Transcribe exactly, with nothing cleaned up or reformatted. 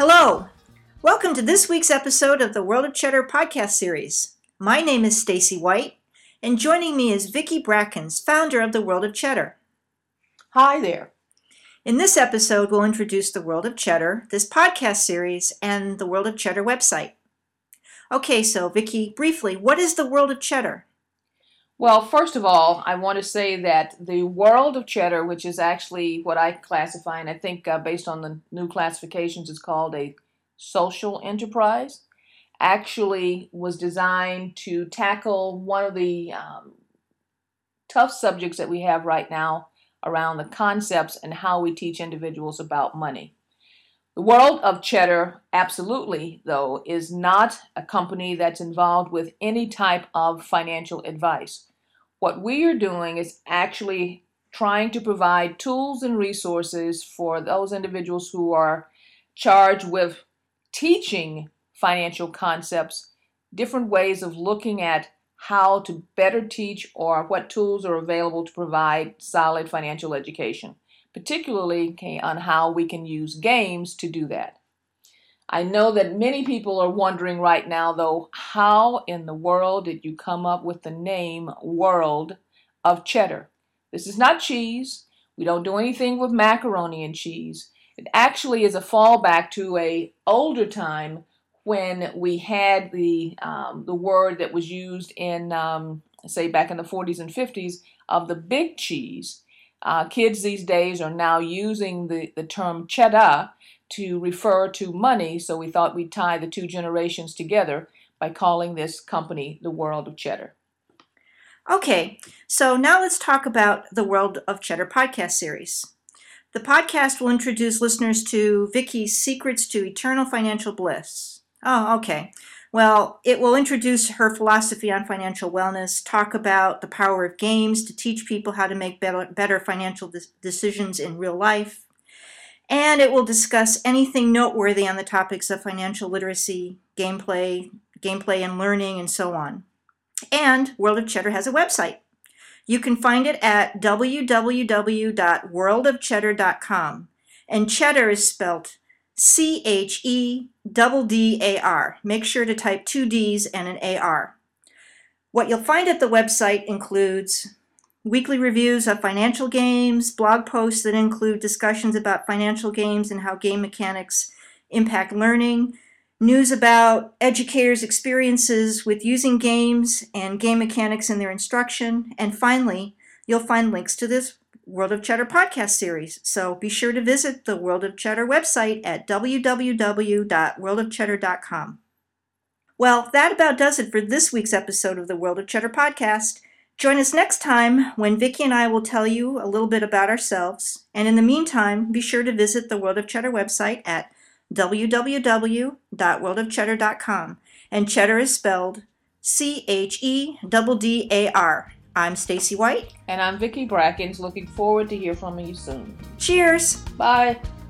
Hello! Welcome to this week's episode of the World of Cheddar podcast series. My name is Stacy White, and joining me is Vicki Brackens, founder of the World of Cheddar. Hi there. In this episode, we'll introduce the World of Cheddar, this podcast series, and the World of Cheddar website. Okay, so Vicki, briefly, what is the World of Cheddar? Well, first of all, I want to say that the World of Cheddar, which is actually what I classify, and I think uh, based on the new classifications, it's called a social enterprise, actually was designed to tackle one of the um, tough subjects that we have right now around the concepts and how we teach individuals about money. The World of Cheddar, absolutely, though, is not a company that's involved with any type of financial advice. What we are doing is actually trying to provide tools and resources for those individuals who are charged with teaching financial concepts, different ways of looking at how to better teach or what tools are available to provide solid financial education, particularly okay, on how we can use games to do that. I know that many people are wondering right now, though, how in the world did you come up with the name World of Cheddar? This is not cheese. We don't do anything with macaroni and cheese. It actually is a fallback to an older time when we had the um, the word that was used in, um, say, back in the forties and fifties of the big cheese. Uh, kids these days are now using the, the term cheddar to refer to money, so we thought we'd tie the two generations together by calling this company the World of Cheddar. Okay, so now let's talk about the World of Cheddar podcast series. The podcast will introduce listeners to Vicki's Secrets to Eternal Financial Bliss. Oh, okay. Well, it will introduce her philosophy on financial wellness, talk about the power of games to teach people how to make better, better financial de- decisions in real life, and it will discuss anything noteworthy on the topics of financial literacy, gameplay, gameplay and learning, and so on. And World of Cheddar has a website. You can find it at w w w dot world of cheddar dot com, and cheddar is spelled C H E D D A R. Make sure to type two D's and an A R. What you'll find at the website includes weekly reviews of financial games, blog posts that include discussions about financial games and how game mechanics impact learning, news about educators' experiences with using games and game mechanics in their instruction, and finally, you'll find links to this World of Cheddar podcast series. So be sure to visit the World of Cheddar website at w w w dot world of cheddar dot com. Well, that about does it for this week's episode of the World of Cheddar podcast. Join us next time when Vicki and I will tell you a little bit about ourselves. And in the meantime, be sure to visit the World of Cheddar website at w w w dot world of cheddar dot com. And cheddar is spelled C H E D D A R. I'm Stacy White. And I'm Vicki Brackens, looking forward to hear from you soon. Cheers! Bye!